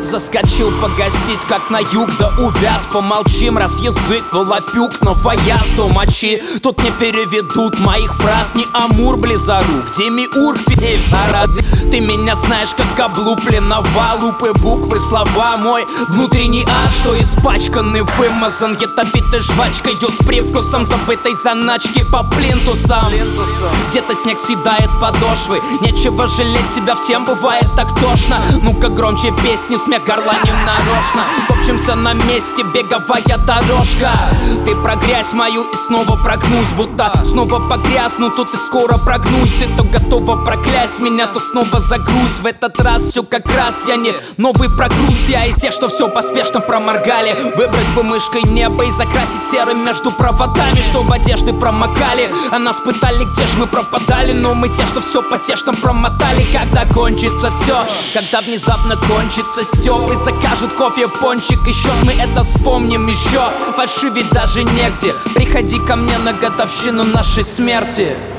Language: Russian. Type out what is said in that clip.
Заскочил погостить, как на юг, да увяз. Помолчим, раз язык волопюк, но вояз то мочи. Тут не переведут моих фраз, не Амур близорук, Демиург, пиздец, зарады. Ты меня знаешь, как облупленного, лупы, буквы, слова. Мой внутренний ад, что испачканный, вымазан ядовитой жвачкой, с привкусом забытой заначки по плинтусам. Где-то снег съедает подошвы, нечего жалеть себя, всем бывает так тошно. Ну-ка громче песни, смех горланим нарочно. Топчемся на месте, беговая дорожка. Ты про грязь мою и снова прогнусь, будто снова погрязну тут и скоро прогнусь. Ты то готова проклясть меня, то снова загрусь. В этот раз все как раз, я не новый прогруз. Я из тех, что все поспешно проморгали. Выбрать бы мышкой небо и закрасить серым между проводами, что в одежды промокали. А нас пытали, где ж мы пропадали. Но мы те, что все потешно промотали. Когда кончится все, когда внезапно кончится стёб и закажут кофе, пончик и счет, мы это вспомним еще. Фальшивить даже негде. Приходи ко мне на годовщину нашей смерти.